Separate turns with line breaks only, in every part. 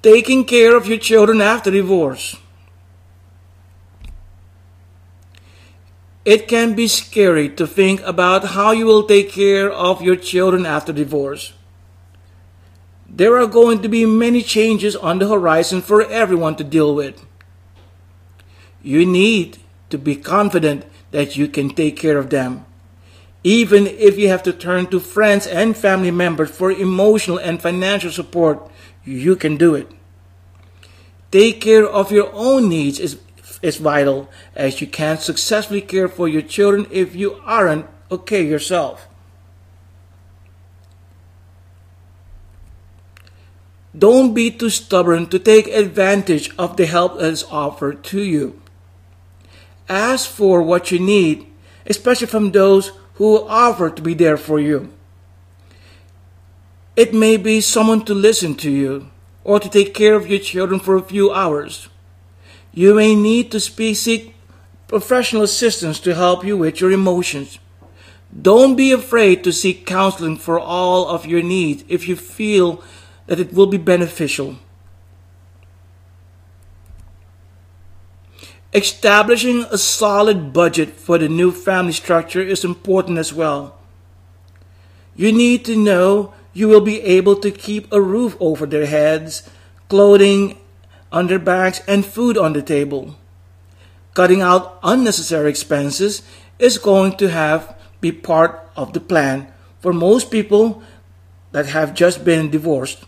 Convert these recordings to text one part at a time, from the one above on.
Taking care of your children after divorce. It can be scary to think about how you will take care of your children after divorce. There are going to be many changes on the horizon for everyone to deal with. You need to be confident that you can take care of them, even if you have to turn to friends and family members for emotional and financial support. You can do it. Take care of your own needs is vital, as you can't successfully care for your children if you aren't okay yourself. Don't be too stubborn to take advantage of the help that is offered to you. Ask for what you need, especially from those who offer to be there for you. It may be someone to listen to you, or to take care of your children for a few hours. You may need to seek professional assistance to help you with your emotions. Don't be afraid to seek counseling for all of your needs if you feel that it will be beneficial. Establishing a solid budget for the new family structure is important as well. You need to know you will be able to keep a roof over their heads, clothing on their backs, and food on the table. Cutting out unnecessary expenses is going to be part of the plan for most people that have just been divorced.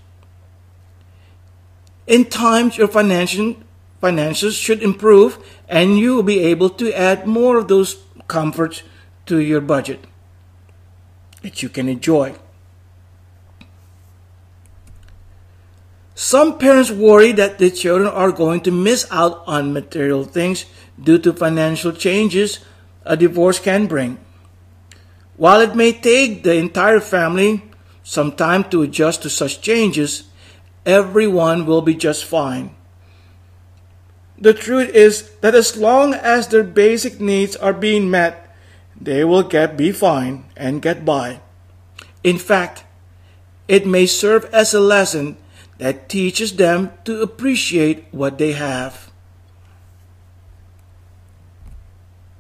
In time, your finances should improve, and you will be able to add more of those comforts to your budget that you can enjoy. Some parents worry that their children are going to miss out on material things due to financial changes a divorce can bring. While it may take the entire family some time to adjust to such changes, everyone will be just fine. The truth is that as long as their basic needs are being met, they will be fine and get by. In fact, it may serve as a lesson that teaches them to appreciate what they have.